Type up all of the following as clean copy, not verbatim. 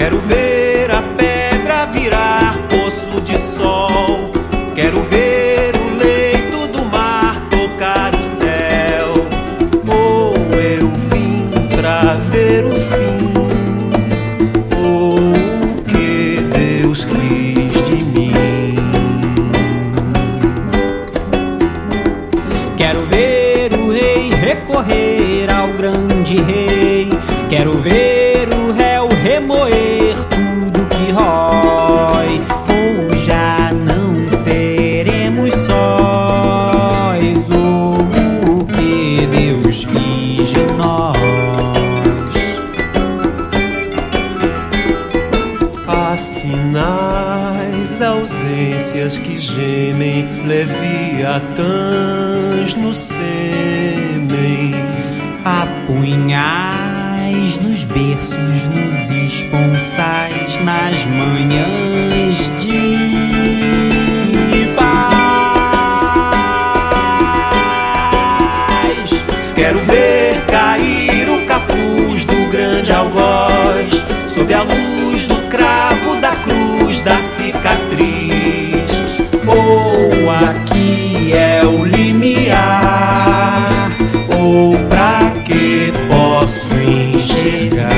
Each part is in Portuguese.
Quero ver a pedra virar poço de sol. Quero ver o leito do mar tocar o céu. Ou eu vim pra ver o fim, ou o que Deus quis de mim. Quero ver o rei recorrer ao grande rei. Quero ver o réu remoer tudo que rói. Ou já não seremos sós, ou o que Deus quis de nós. Há sinais, ausências que gemem, leviatãs no sêmen. Há punhais nos berços, nos esponsais, nas manhãs de paz. Quero ver cair o capuz do grande algoz, sob a luz do cravo, da cruz, da cicatriz. Ou aqui é o limiar, ou pra que posso enxergar?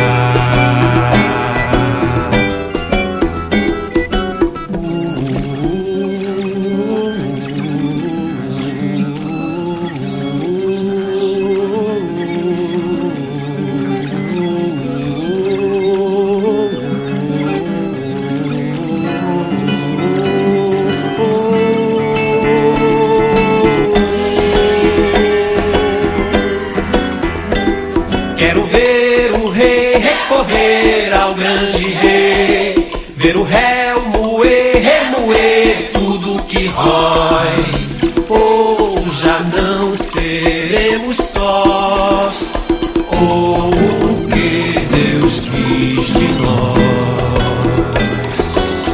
Quero ver o rei recorrer ao grande rei, ver o réu moer, remoer tudo que rói. Ou já não seremos sós, ou o que Deus quis de nós.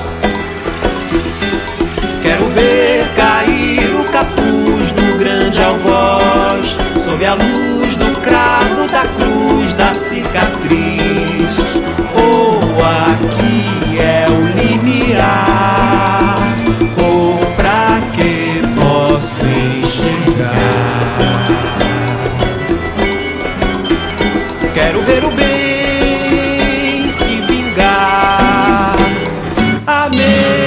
Quero ver cair o capuz do grande algoz, sob a luz do cravo, da cruz, da cicatriz. Ou aqui é o limiar, ou pra que posso enxergar? Quero ver o bem se vingar. Amém.